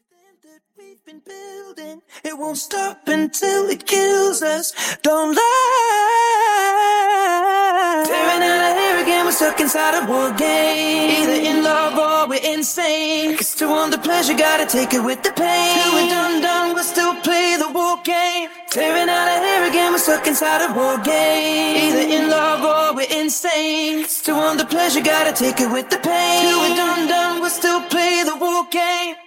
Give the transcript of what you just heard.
That we've been building, it won't stop until it kills us. Don't lie. Tearing out our hair again, we're stuck inside a war game. Either in love or we're insane. 'Cause to want the pleasure, gotta take it with the pain. Till we're done, we'll still play the war game. Tearing out our hair again, we're stuck inside a war game. Either in love or we're insane. 'Cause to want the pleasure, gotta take it with the pain. Till we're done, we'll still play the war game.